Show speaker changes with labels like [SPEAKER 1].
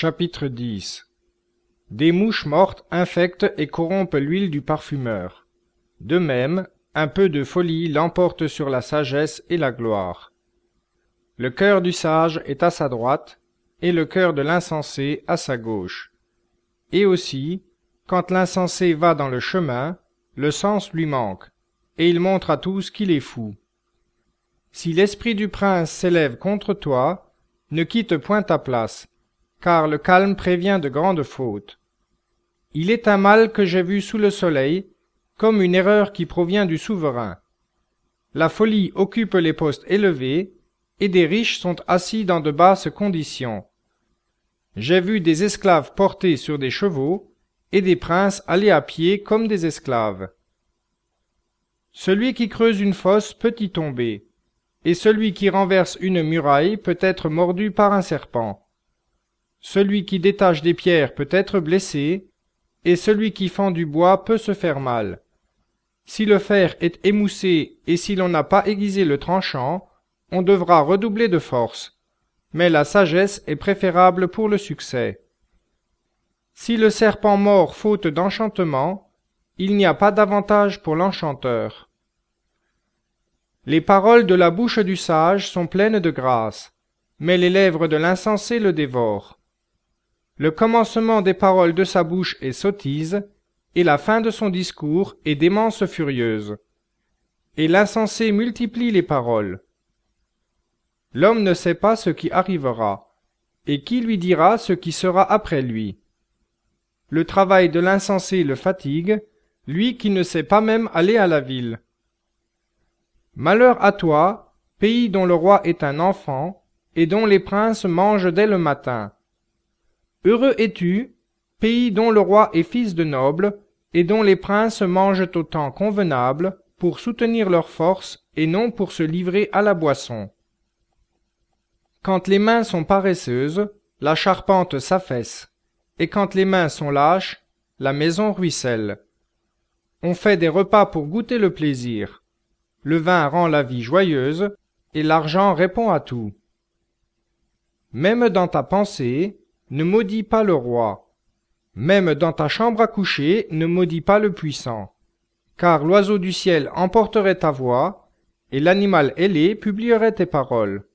[SPEAKER 1] Chapitre 10. Des mouches mortes infectent et corrompent l'huile du parfumeur. De même, un peu de folie l'emporte sur la sagesse et la gloire. Le cœur du sage est à sa droite, et le cœur de l'insensé à sa gauche. Et aussi, quand l'insensé va dans le chemin, le sens lui manque, et il montre à tous qu'il est fou. Si l'esprit du prince s'élève contre toi, ne quitte point ta place, car le calme prévient de grandes fautes. Il est un mal que j'ai vu sous le soleil, comme une erreur qui provient du souverain. La folie occupe les postes élevés, et des riches sont assis dans de basses conditions. J'ai vu des esclaves portés sur des chevaux, et des princes aller à pied comme des esclaves. Celui qui creuse une fosse peut y tomber, et celui qui renverse une muraille peut être mordu par un serpent. Celui qui détache des pierres peut être blessé, et celui qui fend du bois peut se faire mal. Si le fer est émoussé et si l'on n'a pas aiguisé le tranchant, on devra redoubler de force, mais la sagesse est préférable pour le succès. Si le serpent mord faute d'enchantement, il n'y a pas d'avantage pour l'enchanteur. Les paroles de la bouche du sage sont pleines de grâce, mais les lèvres de l'insensé le dévorent. Le commencement des paroles de sa bouche est sottise, et la fin de son discours est démence furieuse. Et l'insensé multiplie les paroles. L'homme ne sait pas ce qui arrivera, et qui lui dira ce qui sera après lui? Le travail de l'insensé le fatigue, lui qui ne sait pas même aller à la ville. Malheur à toi, pays dont le roi est un enfant, et dont les princes mangent dès le matin. Heureux es-tu, pays dont le roi est fils de noble, et dont les princes mangent au temps convenable, pour soutenir leur force, et non pour se livrer à la boisson. Quand les mains sont paresseuses, la charpente s'affaisse, et quand les mains sont lâches, la maison ruisselle. On fait des repas pour goûter le plaisir. Le vin rend la vie joyeuse, et l'argent répond à tout. Même dans ta pensée, ne maudis pas le roi. Même dans ta chambre à coucher, ne maudis pas le puissant. Car l'oiseau du ciel emporterait ta voix, et l'animal ailé publierait tes paroles.